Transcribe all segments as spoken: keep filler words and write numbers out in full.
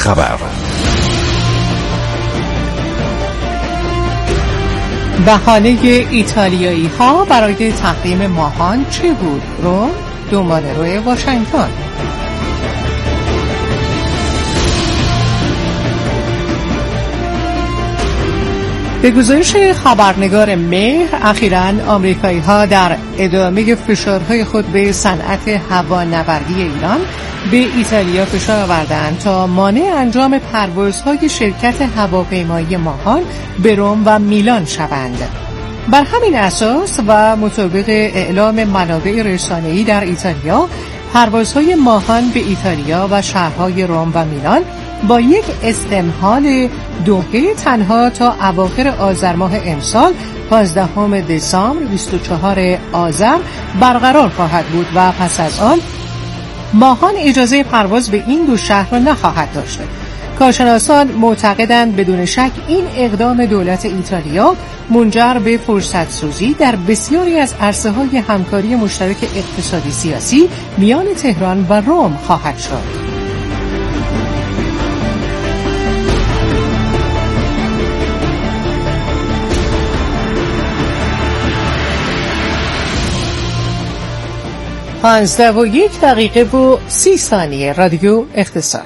خبر. بهانه ایتالیایی ها برای تحریم ماهان چه بود؟ روم دنبال روی واشنگتن. به گزارش خبرنگار مهر، اخیراً آمریکایی‌ها در ادامه فشارهای خود به صنعت هوانوردی ایران به ایتالیا فشار آوردند تا مانع انجام پروازهای شرکت هواپیمایی ماهان به روم و میلان شوند. بر همین اساس و مطابق اعلام منابع رسانه‌ای در ایتالیا، پروازهای ماهان به ایتالیا و شهرهای روم و میلان با یک استمهال دوحه تنها تا اواخر آذر ماه امسال پانزدهم دسامبر بیست و چهارم آذر برقرار خواهد بود و پس از آن ماهان اجازه پرواز به این دو شهر را نخواهد داشت. کارشناسان معتقدند بدون شک این اقدام دولت ایتالیا منجر به فرصت سازی در بسیاری از عرصه‌های همکاری مشترک اقتصادی سیاسی میان تهران و روم خواهد شد. پانزده و یک دقیقه و سی ثانیه. رادیو اقتصاد.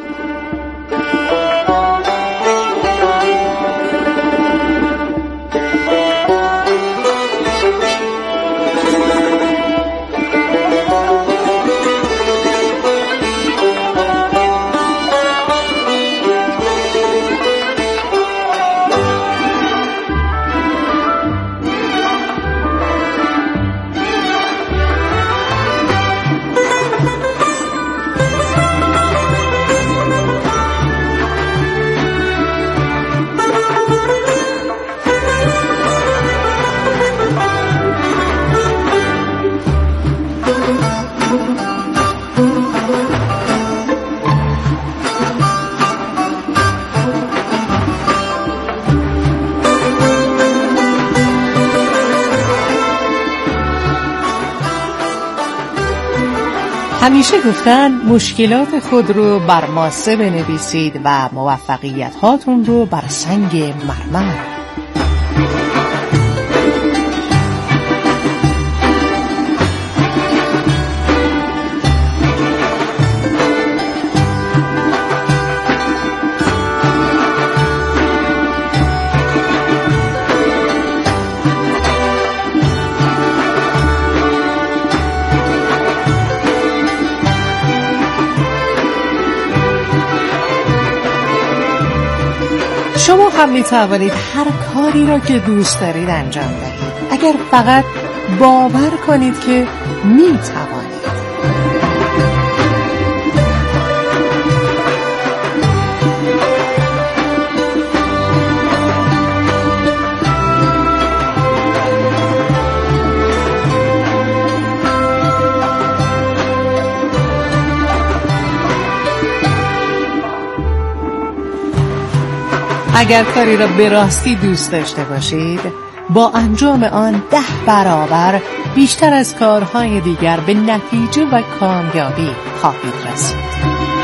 همیشه گفتن مشکلات خود رو بر ماسه بنویسید و موفقیت هاتون رو بر سنگ مرمر. شما هم می توانید هر کاری را که دوست دارید انجام دهید اگر فقط باور کنید که می توانید. اگر کاری را به راستی دوست داشته باشید، با انجام آن ده برابر بیشتر از کارهای دیگر به نتیجه و کامیابی خواهید رسید.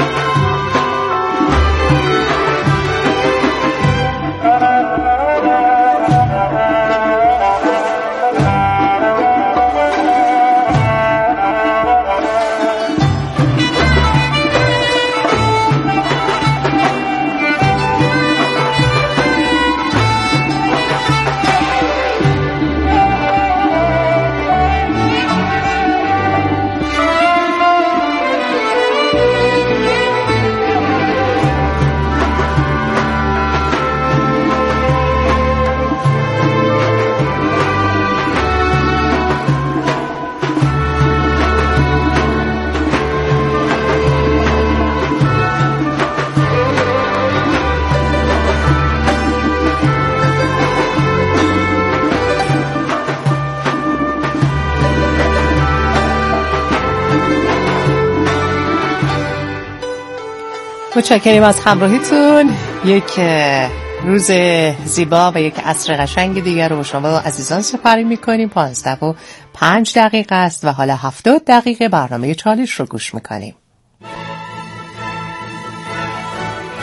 متشکریم از همراهیتون. یک روز زیبا و یک عصر قشنگ دیگر رو با شما عزیزان سپری میکنیم. پانزده و پنج دقیقه است و حالا هفتاد دقیقه برنامه چالش رو گوش میکنیم.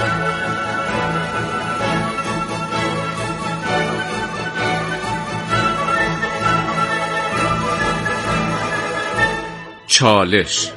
چالش.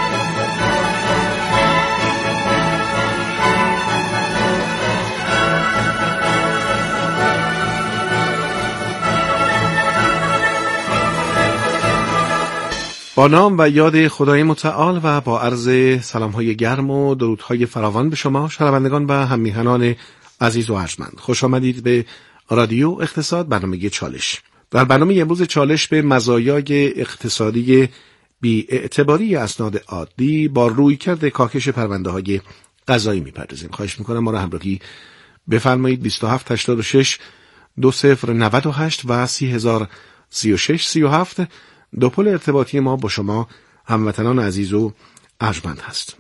با نام و یاد خدای متعال و با عرض سلام‌های گرم و درودهای فراوان به شما شنوندگان و هم‌میهنان عزیز و ارجمند، خوش آمدید به رادیو اقتصاد، برنامه چالش. در برنامه امروز چالش به مزایای اقتصادی بی‌اعتباری اسناد عادی با رویکرد کاهش پرونده‌های قضایی می‌پردازیم. خواهش می‌کنم ما را همراهی بفرمایید. بیست و هفت هشتاد و شش دو صفر نود و هشت و سی هزار سی و شش سی و هفت دو پل ارتباطی ما با شما هموطنان عزیز و ارجمند هست.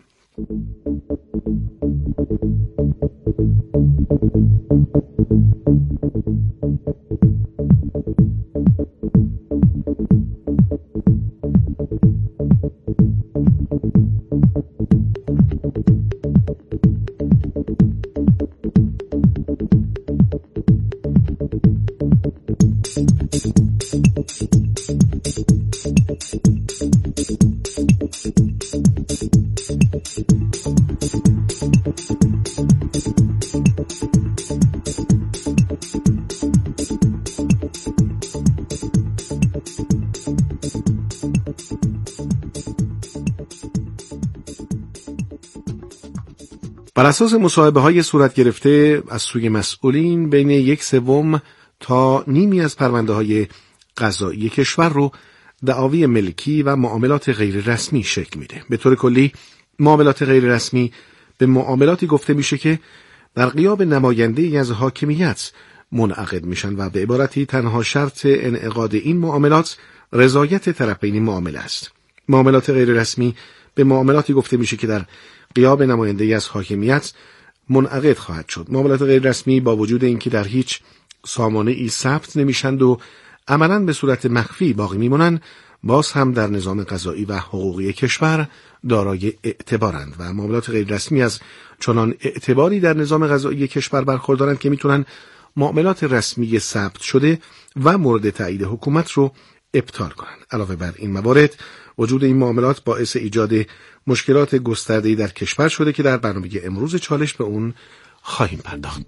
بر اساس مصاحبه‌های صورت گرفته از سوی مسئولین، بین یک سوم تا نیمی از پرونده‌های قضایی کشور رو دعاوی ملکی و معاملات غیر رسمی شکل میده. به طور کلی معاملات غیر رسمی به معاملاتی گفته میشه که در غیاب نماینده‌ای از حاکمیت منعقد میشن و به عبارتی تنها شرط انعقاد این معاملات رضایت طرفین معامله است. معاملات غیر رسمی به معاملاتی گفته میشه که در غیاب نماینده‌ای از حاکمیت منعقد خواهد شد. معاملات غیر رسمی با وجود اینکه در هیچ سامانه‌ای ثبت نمیشند و عملاً به صورت مخفی باقی میمونند، باز هم در نظام قضایی و حقوقی کشور دارای اعتبارند و معاملات غیر رسمی از چنان اعتباری در نظام قضایی کشور برخوردارند که میتونن معاملات رسمی ثبت شده و مورد تایید حکومت رو ابطال کنند. علاوه بر این موارد، وجود این معاملات باعث ایجاد مشکلات گسترده‌ای در کشور شده که در برنامه امروز چالش به اون خواهیم پرداخت.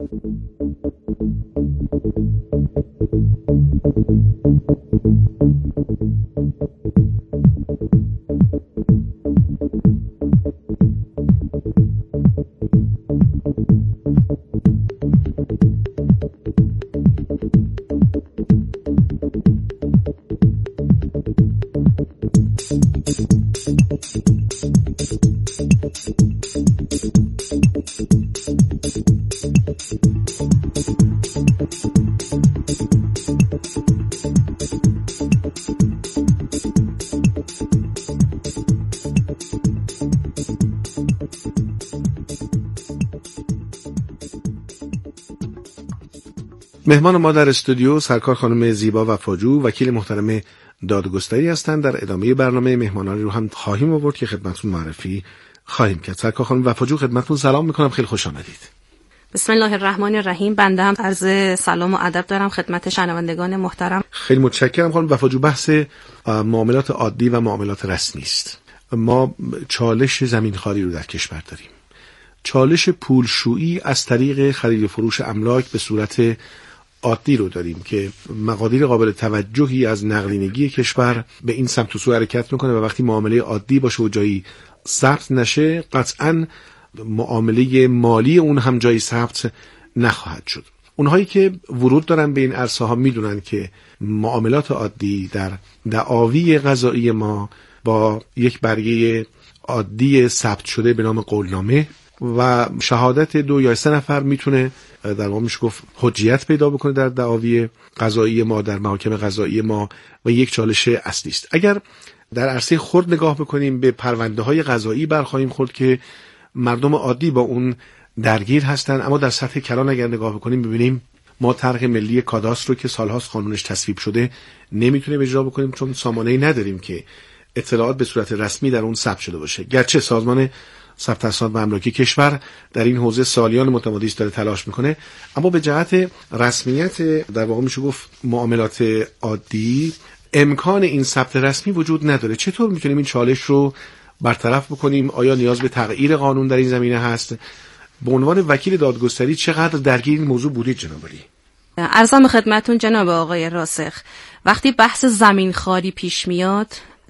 مهمان ما در استودیو سرکار خانم زیبا وفاجو، وکیل محترم دادگستری هستند. در ادامه برنامه مهمانانی رو هم خواهیم آورد که خدمتتون معرفی خواهیم کرد. سرکار خانم وفاجو، خدمتتون سلام میکنم، خیلی خوش آمدید. بسم الله الرحمن الرحیم. بنده هم عرض سلام و ادب دارم خدمت شنوندگان محترم. خیلی متشکرم خانم وفاجو. بحث معاملات عادی و معاملات رسمی است. ما چالش زمینخواری رو در کشور داریم. چالش پولشویی از طریق خرید و فروش املاک به صورت عادی رو داریم که مقادیر قابل توجهی از نقدینگی کشور به این سمت و سو حرکت میکنه و وقتی معامله عادی باشه و جایی ثبت نشه، قطعاً معامله مالی اون هم جایی ثبت نخواهد شد. اونهایی که ورود دارن به این عرصه ها میدونن که معاملات عادی در دعاوی قضایی ما با یک برگه عادی ثبت شده به نام قولنامه و شهادت دو یا سه نفر میتونه در واقع میشه گفت حجیت پیدا بکنه در دعاوی قضایی ما، در محاکم قضایی ما، و یک چالش اصلی است. اگر در عرصه خرد نگاه بکنیم، به پرونده های قضایی برخواهیم خورد که مردم عادی با اون درگیر هستن، اما در سطح کلان اگر نگاه بکنیم ببینیم ما طرح ملی کاداستر رو که سالهاست قانونش تصویب شده نمیتونیم اجرا بکنیم، چون سامانه‌ای نداریم که اطلاعات به صورت رسمی در اون ثبت شده باشه. گرچه سازمان ثبت اسناد و املاک کشور در این حوزه سالیان متمادی است داره تلاش میکنه، اما به جهت رسمیت در واقع میشه گفت معاملات عادی امکان این ثبت رسمی وجود نداره. چطور میتونیم این چالش رو برطرف بکنیم؟ آیا نیاز به تغییر قانون در این زمینه هست؟ به عنوان وکیل دادگستری چقدر درگیر این موضوع بودید جناب علی؟ عرضم خدمتون جناب آقای راسخ، وقتی بحث زمین خاری پیش میاد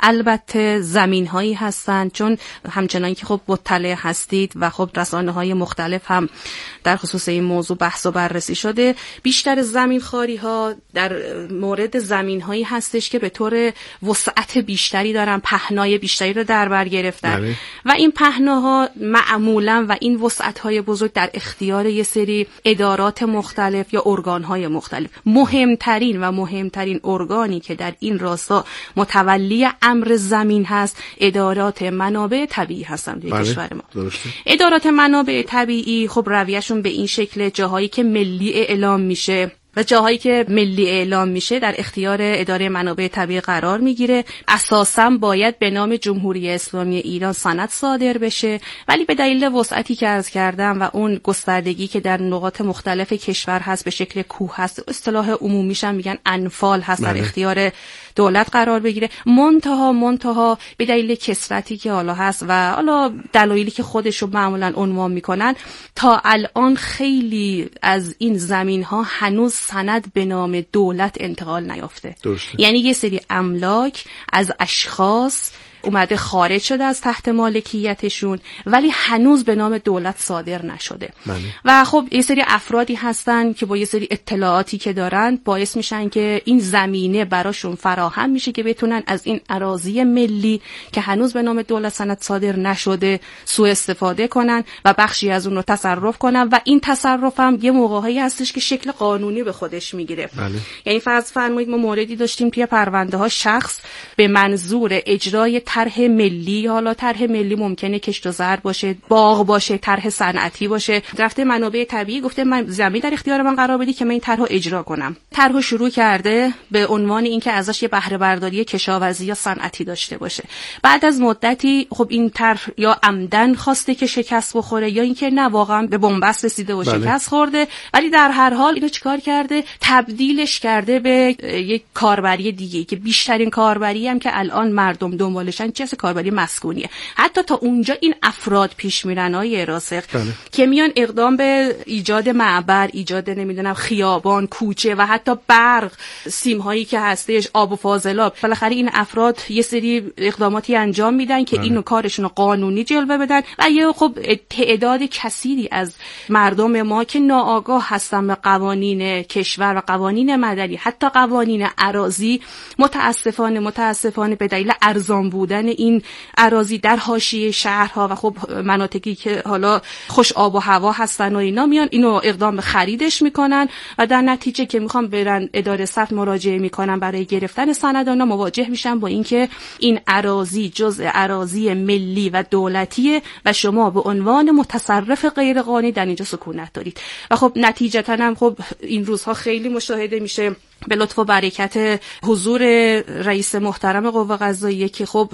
البته زمین هایی هستن، چون همچنان که خب مطلع هستید و خب رسانه های مختلف هم در خصوص این موضوع بحث و بررسی شده، بیشتر زمین خاری ها در مورد زمین هایی هستش که به طور وسعت بیشتری دارن، پهنای بیشتری رو در بر گرفتن بله. و این پهناها معمولا و این وسعت های بزرگ در اختیار یه سری ادارات مختلف یا ارگان های مختلف. مهمترین و مهمترین ارگانی که در این راستا متولی امر زمین هست ادارات منابع طبیعی هستن در بله. کشور ما. درسته. ادارات منابع طبیعی خب رویشون به این شکل، جاهایی که ملی اعلام میشه و جاهایی که ملی اعلام میشه در اختیار اداره منابع طبیعی قرار میگیره. اساساً باید به نام جمهوری اسلامی ایران سند صادر بشه، ولی به دلیل وسعتی که عرض کردم و اون گستردگی که در نقاط مختلف کشور هست به شکل کوه هست، اصطلاح عمومیش هم میگن انفال هست، در اختیار دولت قرار بگیره. منتها منتها به دلیل کثرتی که حالا هست و حالا دلایلی که خودشو معمولاً عنوان میکنن، تا الان خیلی از این زمین ها هنوز سند به نام دولت انتقال نیافته. یعنی یه سری املاک از اشخاص اومده خارج شده از تحت مالکیتشون ولی هنوز به نام دولت صادر نشده بله. و خب یه سری افرادی هستن که با یه سری اطلاعاتی که دارن باعث میشن که این زمینه براشون فراهم میشه که بتونن از این اراضی ملی که هنوز به نام دولت سند صادر نشده سوء استفاده کنن و بخشی از اون رو تصرف کنن و این تصرف هم یه موقعی هستش که شکل قانونی به خودش میگیره بله. یعنی فرض فرمایید ما موردی داشتیم توی پرونده ها شخص به منظور اجرای طرح ملی، حالا طرح ملی ممکنه کشت و زرع باشه، باغ باشه، طرح صنعتی باشه، رفته منابع طبیعی گفته من زمین در اختیار من قرار بدی که من این طرحو اجرا کنم. طرحو شروع کرده به عنوان اینکه ازش یه بهره برداری کشاورزی یا صنعتی داشته باشه. بعد از مدتی خب این طرح یا عمدن خواسته که شکست بخوره یا اینکه نه واقعا به بنبست رسیده و بله. شکست خورده، ولی در هر حال اینو چیکار کرده؟ تبدیلش کرده به یک کاربری دیگه که بیشترین کاربری هم که الان مردم دنبالشن چه کاربری مسکونیه. حتی تا اونجا این افراد پیش میرن های راسخ بله. که میان اقدام به ایجاد معبر، ایجاد نمیدونم خیابان، کوچه و حتی برق، سیم هایی که هستش، آب و فاضلاب. بالاخره این افراد یه سری اقداماتی انجام میدن که بله. اینو کارشون قانونی جلوه بدن و یه خب تعداد کثیری از مردم ما که ناآگاه هستن به قوانین کشور و قوانین مدنی، حتی قوانین اراضی، متاسفانه متاسفانه به دلیل ارزان بودن این اراضی در حاشیه شهرها و خب مناطقی که حالا خوش آب و هوا هستن و اینا میان اینو اقدام به خریدش میکنن و در نتیجه که میخوان برن اداره ثبت مراجعه میکنن برای گرفتن سند، اونا مواجه میشن با اینکه این اراضی جزء اراضی ملی و دولتیه و شما به عنوان متصرف غیر قانونی در اینجا سکونت دارید و خب نتیجتا هم خب این روزها خیلی مشاهده میشه به لطف و برکت حضور رئیس محترم قوه قضاییه که خب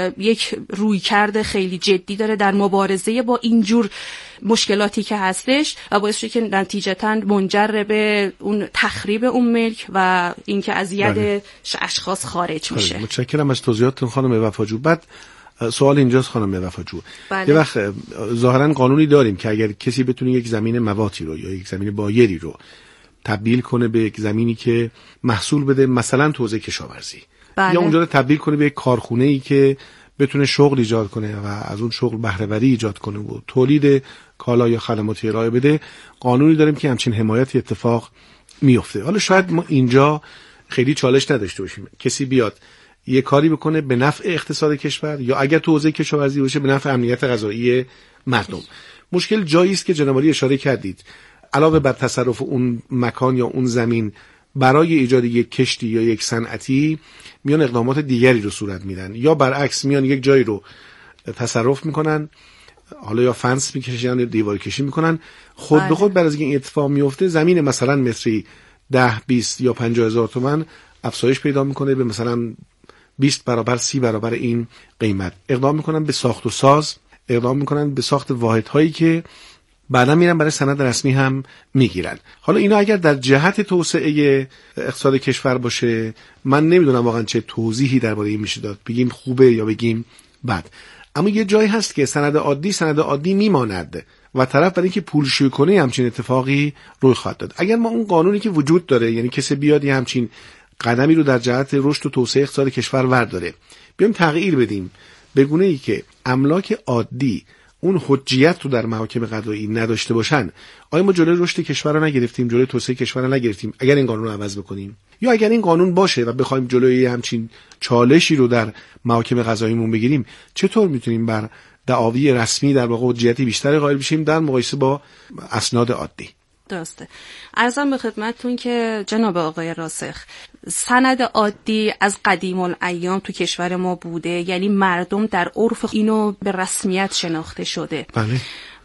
یک رویکرد خیلی جدی داره در مبارزه با اینجور مشکلاتی که هستش و باعث شده که نتیجتاً منجر به اون تخریب اون ملک و اینکه از ید اشخاص خارج میشه. متشکرم از توضیحاتتون خانم وفاجو. بعد سوال اینجاست خانم وفاجو، بله. یه وقت ظاهراً قانونی داریم که اگر کسی بتونه یک زمین مواتی رو یا یک زمین بایری رو تبدیل کنه به یک زمینی که محصول بده، مثلا تو حوزه کشاورزی بله. یا اونجا رو تبدیل کنه به یک کارخونه‌ای که بتونه شغل ایجاد کنه و از اون شغل بهره‌وری ایجاد کنه و تولید کالا یا خدماتی ارائه بده، قانونی داریم که همچین حمایتی اتفاق میفته. حالا شاید ما اینجا خیلی چالش نداشته باشیم کسی بیاد یه کاری بکنه به نفع اقتصاد کشور یا اگر تو حوزه کشاورزی باشه به نفع امنیت غذایی مردم. مشکل جایی است که جناب علی اشاره کردید، علاوه بر تصرف اون مکان یا اون زمین برای ایجاد یک کشتی یا یک صنعتی میان اقدامات دیگری رو صورت میدن یا برعکس میان یک جایی رو تصرف میکنن، حالا یا فنس میکشن یا دیوار کشی میکنن، خود بله. به خود بعد از این اتفاق میفته زمین مثلا متری ده بیست یا پنجاه هزار تومان افزایش پیدا میکنه به مثلا بیست برابر سی برابر این قیمت. اقدام میکنن به ساخت و ساز، اقدام میکنن به ساخت واحدهایی که بعدا میرن برای سند رسمی هم میگیرن. حالا اینا اگر در جهت توسعه اقتصاد کشور باشه، من نمیدونم واقعا چه توضیحی درباره این میشه داد، بگیم خوبه یا بگیم بد. اما یه جایی هست که سند عادی سند عادی میماند و طرف برای اینکه پولشویی کنه همچین اتفاقی روی خواهد داد. اگر ما اون قانونی که وجود داره، یعنی کسی بیاد یه همچین قدمی رو در جهت رشد و توسعه اقتصاد کشور ورداره، بیایم تغییر بدیم به گونه‌ای که املاک عادی اون حجیت رو در محاکم قضایی نداشته باشن، آیا ما جلوی رشد کشور رو نگرفتیم، جلوی توسعه کشور رو نگرفتیم اگر این قانون رو عوض بکنیم؟ یا اگر این قانون باشه و بخوایم جلوی همچین چالشی رو در محاکم قضاییمون بگیریم، چطور میتونیم بر دعاوی رسمی در واقع حجیتی بیشتر قائل بشیم در مقایسه با اسناد عادی؟ درسته. عرضم به خدمتتون که جناب آقای راسخ، سند عادی از قدیم الایام تو کشور ما بوده، یعنی مردم در عرف اینو به رسمیت شناخته شده. بله.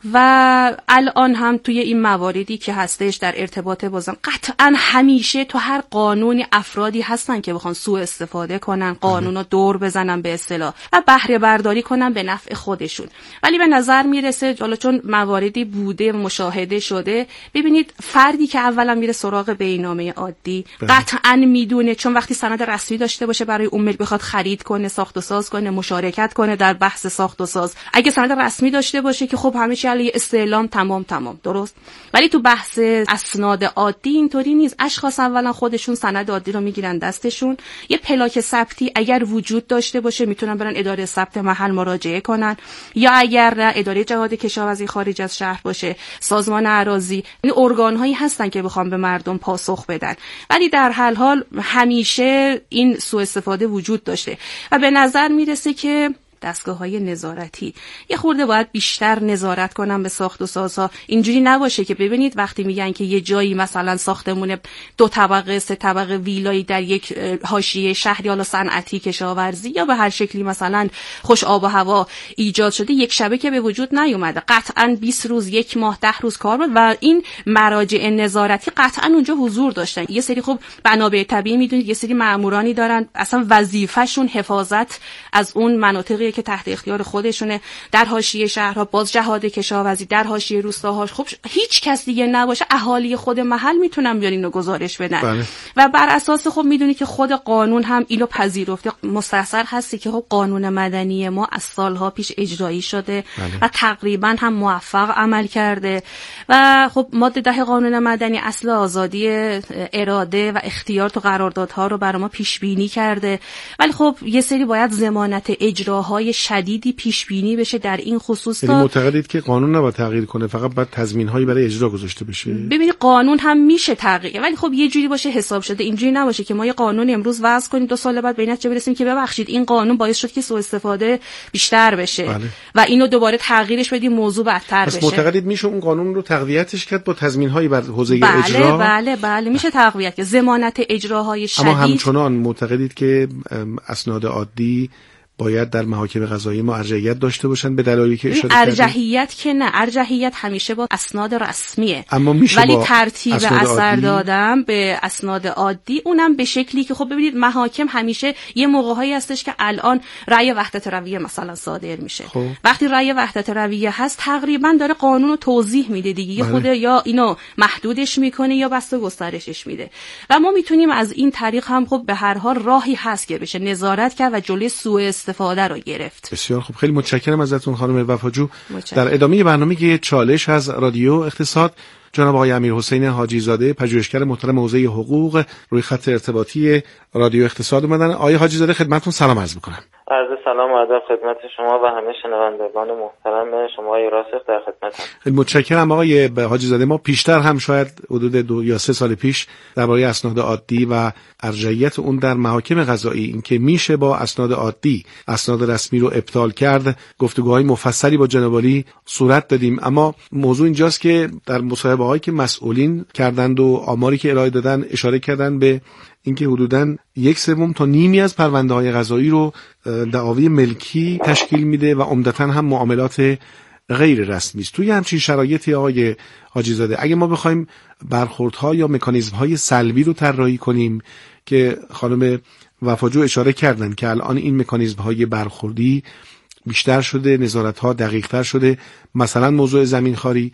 و الان هم توی این مواردی که هستش در ارتباط بازم قطعا همیشه تو هر قانونی افرادی هستن که بخوان سوء استفاده کنن، قانونو دور بزنن به اصطلاح و بهره برداری کنن به نفع خودشون. ولی به نظر میرسه حالا چون مواردی بوده مشاهده شده، ببینید فردی که اولا میره سراغ بینامه عادی قطعا میدونه، چون وقتی سند رسمی داشته باشه برای اون ملک بخواد خرید کنه، ساخت و ساز کنه، مشارکت کنه در بحث ساخت و ساز، اگه سند رسمی داشته باشه که خب همیشه علی استعلام تمام تمام درست. ولی تو بحث اسناد عادی اینطوری نیست. اشخاص اولا خودشون سند عادی رو میگیرن دستشون، یه پلاک ثبتی اگر وجود داشته باشه میتونن برن اداره ثبت محل مراجعه کنن، یا اگر نه اداره جهاد کشاورزی خارج از شهر باشه، سازمان اراضی، این ارگان هایی هستن که بخوام به مردم پاسخ بدن. ولی در هر حال همیشه این سوء استفاده وجود داشته و به نظر میرسه که دستگاه‌های نظارتی یه خورده باید بیشتر نظارت کنن به ساخت و سازها. اینجوری نباشه که ببینید وقتی میگن که یه جایی مثلا ساختمون دو طبقه سه طبقه ویلایی در یک حاشیه شهری حالا صنعتی کشاورزی یا به هر شکلی مثلا خوش آب و هوا ایجاد شده، یک شبه که به وجود نیومده، قطعاً بیست روز یک ماه ده روز کار بود و این مراجع نظارتی قطعاً اونجا حضور داشتن. یه سری خب منابع طبیعی میدونید یه سری مامورانی دارن اصلا وظیفه‌شون حفاظت از اون مناطقی که تحت اختیار خودشونه، در حاشیه شهرها باز جهاد کشاورزی، در حاشیه روستاها خب هیچ کس دیگه نباشه، اهالی خود محل میتونن بیان اینو گزارش بدن. بله. و بر اساس خب میدونی که خود قانون هم اینو پذیرفته، مستحضر هستی که خب قانون مدنی ما از سالها پیش اجرایی شده. بله. و تقریبا هم موفق عمل کرده و خب ماده ده قانون مدنی اصل آزادی اراده و اختیار تو قراردادها رو برای ما پیش بینی کرده. ولی خب یه سری باید ضمانت اجراهای شدیدی پیش بینی بشه در این خصوص. یعنی معتقدید که قانون نباید تغییر کنه، فقط باید تضمین‌هایی برای اجرا گذاشته بشه؟ ببینید قانون هم میشه تغییر، ولی خب یه جوری باشه حساب شده، اینجوری نباشه که ما یه قانون امروز وضع کنیم دو سال بعد به نتیجه برسیم که ببخشید این قانون باعث شد که سوء استفاده بیشتر بشه. بله. و اینو دوباره تغییرش بدیم موضوع بدتر بشه. پس معتقدید میشه اون قانون رو تقویتش کرد با تضمین‌هایی بر حوزه بله، اجرا؟ بله بله میشه تقویت کرد، ضمانت اجراهای شدید. اما همچنان معتقدید که اسناد عادی باید در محاکم قضایی ما ارجحیت داشته باشن به دلایلی که اشاره کردید؟ ارجحیت که نه، ارجحیت همیشه با اسناد رسمیه. اما میشه ولی با ترتیب اثر دادم به اسناد عادی اونم به شکلی که خب ببینید محاکم همیشه یه موقع‌هایی هستش که الان رأی وحدت رویه مثلا صادر میشه. خب. وقتی رأی وحدت رویه هست تقریبا داره قانون رو توضیح میده دیگه. یه خود یا اینو محدودش میکنه یا بسته گسترشش میده و ما میتونیم از این طریق هم خب به هر حال راهی هست که بشه نظارت کرد و جلوی سوء استفاده رو گرفت. بسیار خوب، خیلی متشکرم ازتون خانم وفاجو. متشکرم. در ادامه برنامه که چالش از رادیو اقتصاد، جناب آقای امیرحسین حاجی زاده پژوهشگر محترم حوزه حقوق روی خط ارتباطی رادیو اقتصاد اومدن. آقای حاجی زاده خدمتتون سلام عرض می‌کنم. عرض سلام و ادب خدمت شما و همه شنوندگان محترم شما. آقای راسخ در خدمتم. خیلی متشکرم آقای حاجی زاده. ما پیشتر هم شاید حدود دو یا سه سال پیش درباره اسناد عادی و ارجحیت اون در محاکم قضایی، اینکه میشه با اسناد عادی اسناد رسمی رو ابطال کرد، گفتگوهای مفصلی با جناب عالی صورت دادیم. اما موضوع اینجاست که در مصاحبه هایی که مسئولین کردند و آماری که ارائه دادن اشاره کردن به اینکه حدوداً یک سوم تا نیمی از پرونده های قضایی رو دعاوی ملکی تشکیل میده و عمدتاً هم معاملات غیر رسمی است. توی همچین شرایطی آقای حاجی زاده اگه ما بخوایم برخوردها یا مکانیزم‌های سلبی رو طراحی کنیم که خانم وفاجو اشاره کردن که الان این مکانیزم‌های برخوردی بیشتر شده، نظارت‌ها دقیق‌تر شده، مثلا موضوع زمینخواری،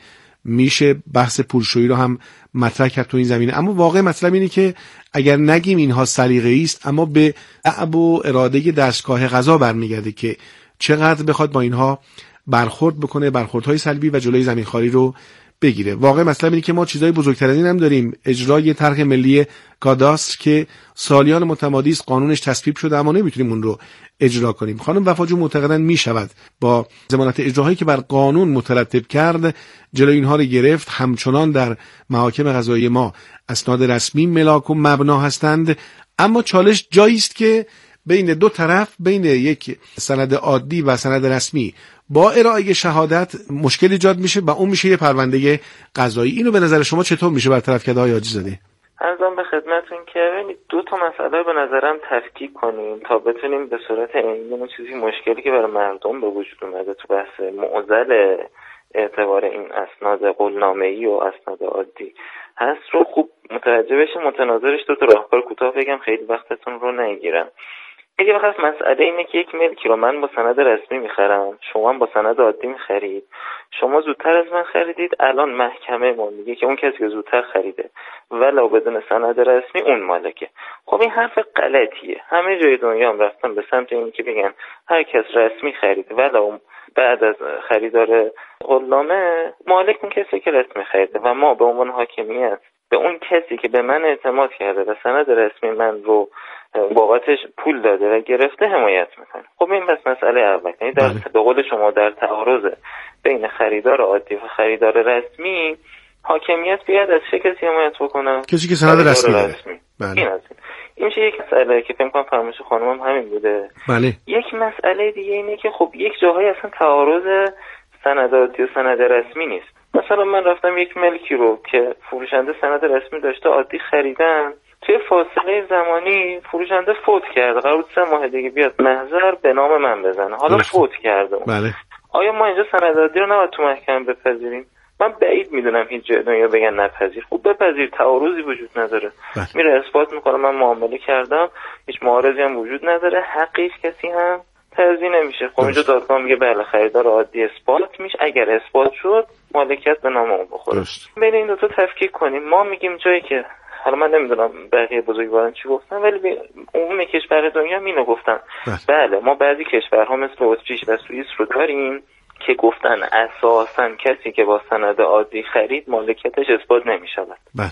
میشه بحث پولشویی رو هم مطرح کرد تو این زمینه. اما واقع مطلب اینه که اگر نگیم اینها سلیقه‌ای است، اما به عب و اراده دستگاه قضا برمیگرده که چقدر بخواد با اینها برخورد بکنه، برخوردهای سلبی و جلوی زمینخواری رو بگیره. واقع مطلب اینه که ما چیزای بزرگتر از این هم داریم. اجرای طرح ملی کاداستر که سالیان متمادی است قانونش تصویب شده اما نمیتونیم اون رو اجرا کنیم. خانم وفاجو معتقدن میشود با ضمانت اجراهایی که بر قانون مترتب کرد جلوی اینها رو گرفت. همچنان در محاکم قضایی ما اسناد رسمی ملاک و مبنا هستند، اما چالش جایی است که بین دو طرف، بین یک سند عادی و سند رسمی با ارائه شهادت مشکل ایجاد میشه و اون میشه یه پرونده قضایی. اینو به نظر شما چطور میشه برطرف کرد آقای حاجی زاده؟ عرضم به خدمتتون که ببینید دو تا مسئله به نظرم تفکیک کنیم تا بتونیم به صورت عینی اون چیزی مشکلی که برای مردم به وجود اومده تو بحث معضل اعتبار این اسناد قولنامه‌ای و اسناد عادی هست رو خوب متوجه بشیم. متناظرش دو تا راهکار کوتاه بگم خیلی وقتتون رو نگیرم. یکی وقت مسئله اینه که یک ملکی رو من با سند رسمی میخرم، شما هم با سند عادی میخرید. شما زودتر از من خریدید، الان محکمه ما میگه که اون کسی که زودتر خریده ولو بدون سند رسمی اون مالکه. خب این حرف غلطیه. همه جای دنیا هم رفتن به سمت اینی که بگن هر کس رسمی خرید ولو بعد از خریدار قولنامه مالک اون کسی که رسمی خریده و ما به عنوان حاکمیت به اون کسی که به من اعتماد کرده و سند رسمی من رو بابتش پول داده و گرفته حمایت میکنه. خب این بس مسئله اول. یعنی در به قول شما در تعارض بین خریدار عادی و خریدار رسمی حاکمیت بیاد از چه کسی حمایت بکنه؟ کسی که سند رسمی داره. بله. این از این. این میشه یک مسئله که فکر کنم فرمایش خانمم همین بوده. بله. یک مسئله دیگه اینه که خب یک جاهای اصلا تعارض سند عادی و سند رسمی نیست. مثلا من رفتم یک ملکی رو که فروشنده سند رسمی داشته عادی خریدم، توی فاصله زمانی فروشنده فوت کرده، قرار بود سه ماه دیگه بیاد محضر به نام من بزنه، حالا درست. فوت کرده. بله. آیا ما اینجا سند عادی رو نباید تو محکمه بپذیریم؟ من بعید میدونم هیچ جای دنیا بگن نپذیر. خب بپذیر، تعارضی وجود نداره. بله. میره اثبات میکنه من معامله کردم، هیچ معارضی هم وجود نداره، حقیش کسی هم تضمین نمیشه. خب اینجا دادگاه میگه بله خریدار عادی اثبات میشه، اگر اثبات شد مالکیت به نام اون بخوره. بین این دو تا تفکیک کنیم. ما میگیم جایی که حالا من نمیدونم بقیه بزرگواران چی گفتن ولی عموم کشور دنیا اینو گفتن. بله. بله ما بعضی کشورها مثل اتریش و سوئیس رو داریم که گفتن اساساً کسی که با سند عادی خرید مالکیتش اثبات نمیشود. بله.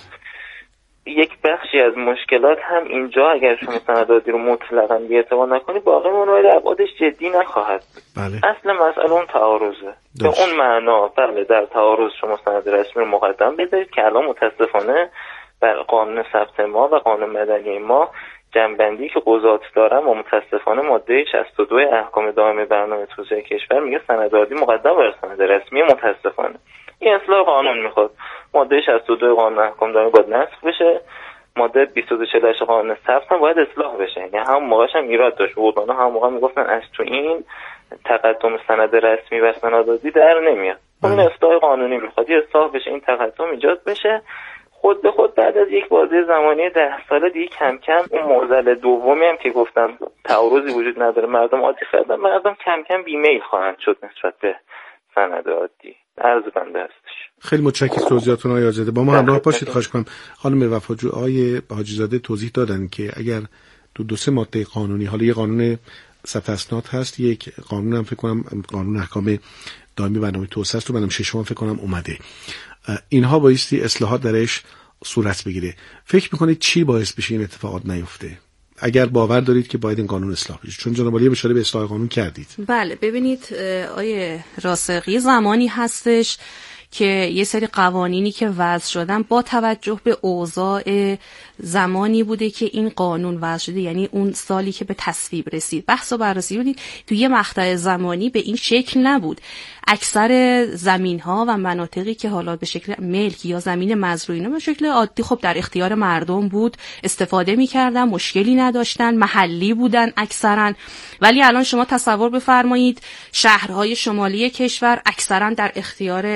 یک بخشی از مشکلات هم اینجا اگر شما سند عادی رو مطلقاً بی‌اعتبار نکنید باقی مورد ابعادش جدی نخواهد. بله. اصل مسئله اون تعارضه. به اون معنا بله در تعارض شما سند رسمی رو مقدم بذارید که الان متاسفانه بر قانون ثبت ما و قانون مدنی ما جنبندی که قضات دارن و متاسفانه ماده شصت و دو احکام دائمی برنامه توسعه کشور میگه سند عادی مقدم بر سند رسمی. متاسفانه این اصلاح قانون میخواد. ماده شصت و دو قانون احکام دائمی باید نسخ بشه، ماده بیست و دو چهل و هشت قانون ثبت هم باید اصلاح بشه. یعنی هم موقعش هم ایراد داشت. قضانا هم موقع میگفتن از تو این تقدم سند رسمی و سند عادی در نمیاد. اون اصلاح قانونی میخواد یه اصلاح بشه، این تقدم ایجاد بشه. خود به خود بعد از یک بازه زمانی ده ساله دیگه کم کم اون معضل دومی هم که گفتم تعارضی وجود نداره، مردم عادی خریدن، مردم کم کم بیمیل خواهند شد نسبت به سند عادی. عرض بنده هستش. خیلی متشکرم توضیحاتتون آقای حاجی زاده. با ما همراه باشید. خواهش کنم خانم وفاجو آقای حاجی زاده توضیح دادن که اگر دو دو سه ماده قانونی، حالا یه قانون ثبت اسناد هست، یک قانون هم فکر کنم قانون احکام دائمی برنامه توسعه است، رو منم ششم فکر کنم اومده، اینها بایستی اصلاحات درش صورت بگیره. فکر میکنید چی باعث بشه این اتفاقات نیفته؟ اگر باور دارید که باید این قانون اصلاح بشه، چون جناب عالی اشاره به اصلاح قانون کردید. بله ببینید آیه راسخ، یه زمانی هستش که یه سری قوانینی که وضع شدن با توجه به اوضاع زمانی بوده که این قانون وضع شده، یعنی اون سالی که به تصویب رسید. بحث و بررسی بودید تو یه مقطع زمانی به این شکل نبود. اکثر زمین‌ها و مناطقی که حالا به شکل ملک یا زمین مزروعینه به شکل عادی خب در اختیار مردم بود، استفاده می‌کردن، مشکلی نداشتن، محلی بودن اکثرا. ولی الان شما تصور بفرمایید شهرهای شمالی کشور اکثرا در اختیار پایتخت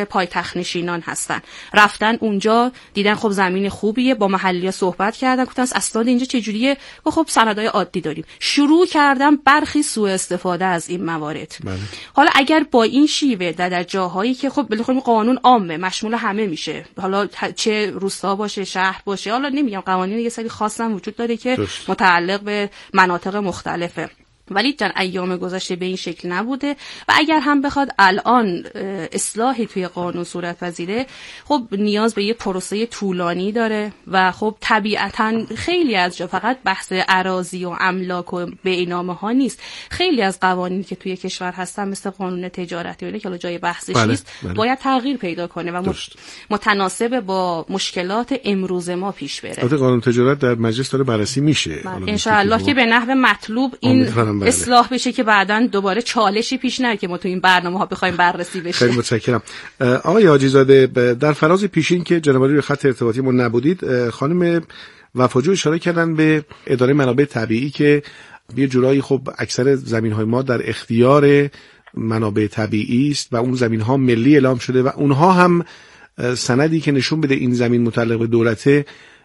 تخت‌نشینان هستن. رفتن اونجا دیدن خب زمین خوبیه، با محلی‌ها صحبت کردن، گفتن اسناد اینجا چجوریه؟ خب سندهای عادی داریم. شروع کردن برخی سوء استفاده از این موارد. بله. حالا اگر با این شیوه در, در جاهایی که خب بالاخره قانون عامه مشمول همه میشه، حالا چه روستا باشه شهر باشه، حالا نمیگم قوانین یه سری خاص هم وجود داره که دست. متعلق به مناطق مختلفه، ولی در ایام گذشته به این شکل نبوده و اگر هم بخواد الان اصلاحی توی قانون صورت پذیره، خب نیاز به یه پروسه طولانی داره و خب طبیعتاً خیلی از جا فقط بحث اراضی و املاک و بینامه ها نیست، خیلی از قوانینی که توی کشور هستن مثل قانون تجارتی و که جای بحثش بله، نیست بله. باید تغییر پیدا کنه و درست. متناسب با مشکلات امروز ما پیش بره. البته قانون تجارت در مجلس داره بررسی میشه ان شاء الله که به نحو مطلوب این بله. اصلاح بشه که بعداً دوباره چالشی پیش نیاد که ما تو این برنامه‌ها بخوایم بررسی بشه. خیلی متشکرم. آقای حاجی زاده، در فراز پیشین که جناب عالی روی خط ارتباطی ما نبودید، خانم وفاجو اشاره کردن به اداره منابع طبیعی که یه جورایی خب اکثر زمین‌های ما در اختیار منابع طبیعی است و اون زمین‌ها ملی اعلام شده و اونها هم سندی که نشون بده این زمین متعلق به دولته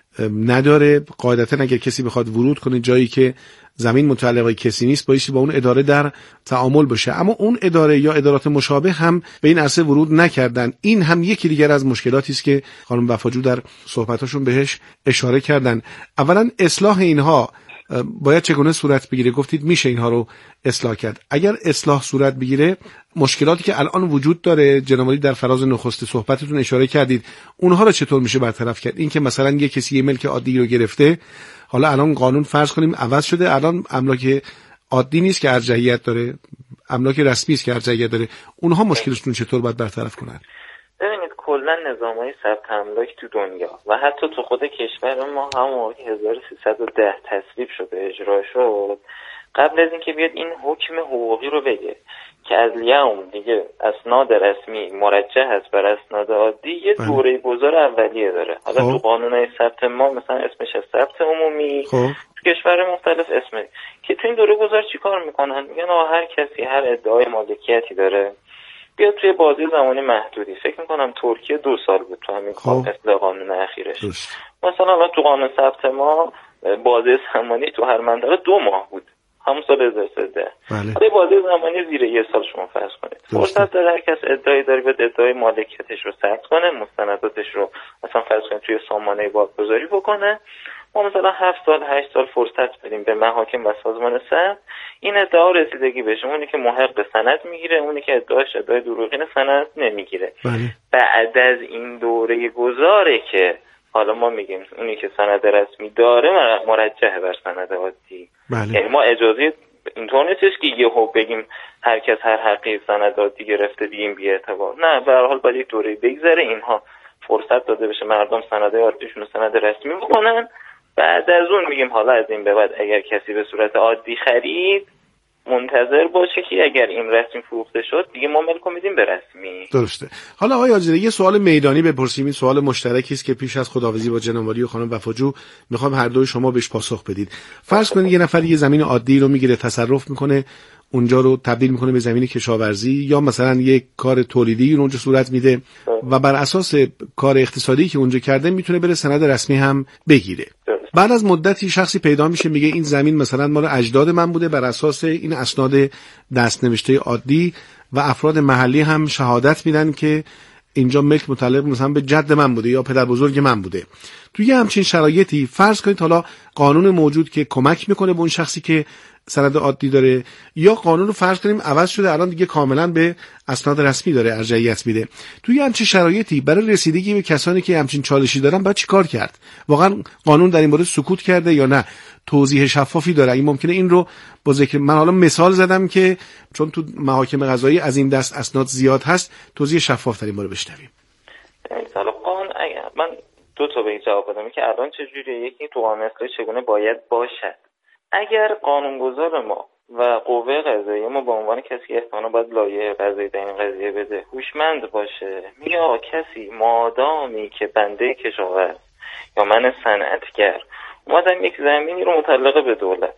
نداره. قاعدتا اگر کسی بخواد ورود کنه جایی که زمین متعلق به کسی نیست، بایستی با اون اداره در تعامل باشه، اما اون اداره یا ادارات مشابه هم به این عرصه ورود نکردن. این هم یکی دیگر از مشکلاتی است که خانم وفاجو در صحبتاشون بهش اشاره کردن. اولا اصلاح اینها باید چگونه صورت بگیره؟ گفتید میشه اینها رو اصلاح کرد. اگر اصلاح صورت بگیره، مشکلاتی که الان وجود داره جناب عالی در فراز نخست صحبتتون اشاره کردید، اونها رو چطور میشه برطرف کرد؟ این که مثلا یه کسی یه ملک عادی رو گرفته، حالا الان قانون فرض کنیم عوض شده، الان املاک عادی نیست که ارجحیت داره، املاک رسمی است که ارجحیت داره، اونها مشکلشون چطور باید برطرف کنن؟ ببینید کلا نظام‌های ثبت املاک تو دنیا و حتی تو خود کشور ما هم هزار و سیصد و ده تصویب شده، اجرا شد، قبل از اینکه بیاد این حکم حقوقی رو بگه که از یوم دیگه اسناد رسمی مرجح هست بر اسناد عادی، یه دوره گذار اولیه داره. حالا خوب. تو قانونهای ثبت ما مثلا اسمش از ثبت عمومی، خوب. تو کشور مختلف اسمه که تو این دوره گذار چیکار میکنن؟ میگن آقا هر کسی هر ادعای مالکیتی داره بیاد توی بازی زمانی محدودی، فکر میکنم ترکیه دو سال بود تو همین اصلاح قانون اخیرش دوست. مثلا الان تو قانون ثبت ما بازی زمانی تو هر منطقه دو ماه بود، همون سال هزار و سیصد و ده. حالا بازی زمانی زیر یه سال شما فرض کنید، فرصت داره هر کس ادعای داره بیاد ادعای مالکیتش رو ثبت کنه، مستنداتش رو مثلا فرض کنید توی سامانه بادگذاری بکنه. ما مثلا هفت سال هشت سال فرصت بدیم به محاکم و سازمان ثبت این ادعا رسیدگی بشه. اونی که محق به سند میگیره، اونی که ادعاش ادعای دروغین سند نمیگیره. بعد از این دوره گذاره که حالا ما میگیم اونی که سند رسمی داره مرجحه بر سند عادی. یعنی ما اجازه اینطور نیستش که یهو بگیم هر کس هر حقی سند عادی گرفته بگیم بی اعتبار. نه، به هر حال باید یک دوره بگذره، اینها فرصت داده بشه مردم سند عادیشون رو سند رسمی بکنن. بعد از اون میگیم حالا از این به بعد اگر کسی به صورت عادی خرید منتظر باشه که اگر این رسمی فروخته شد دیگه ما ملک میدیم به رسمی. درسته. حالا آقای حاجی یه سوال میدانی بپرسیم، این سوال مشترکی است که پیش از خداحافظی با جناب عالی و خانم وفاجو میخوام هر دوی شما بهش پاسخ بدید. فرض کنید یه نفر یه زمین عادی رو میگیره، تصرف میکنه، اونجا رو تبدیل میکنه به زمین کشاورزی یا مثلا یک کار تولیدی رو اونجا صورت میده و بر اساس کار اقتصادی که اونجا کرده میتونه بره سند رسمی هم بگیره. بعد از مدتی شخصی پیدا میشه میگه این زمین مثلا مال اجداد من بوده، بر اساس این اسناد دستنوشته عادی و افراد محلی هم شهادت میدن که اینجا ملک متعلق مثلا به جد من بوده یا پدر بزرگ من بوده. توی همچین شرایطی فرض کنید حالا قانون موجود که کمک میکنه به اون شخصی که سند عادی داره یا قانون رو فرض کنیم عوض شده الان دیگه کاملا به اسناد رسمی داره ارجحیت میده، توی همچین شرایطی برای رسیدگی به کسانی که همچین چالشی دارن باید چیکار کرد؟ واقعا قانون در این مورد سکوت کرده یا نه توضیح شفافی داره؟ این ممکنه این رو با ذکر من حالا مثال زدم که چون تو محاکم قضایی از این دست اسناد زیاد هست توضیح شفاف در این مورد بشنویم. مثلا قانون من دو تا به جواب بدم که الان چه جوریه، یکی تو قانون اصلاحی چگونه باید باشد. اگر قانونگذار ما و قوه قضاییه ما به عنوان کسی که احتمالاً باید لایحه قضایی در این قضیه بده هوشمند باشه، میگه آقا کسی مادامی که بنده کشاورز یا من صنعتگر اومدم یک زمینی رو متعلق به دولت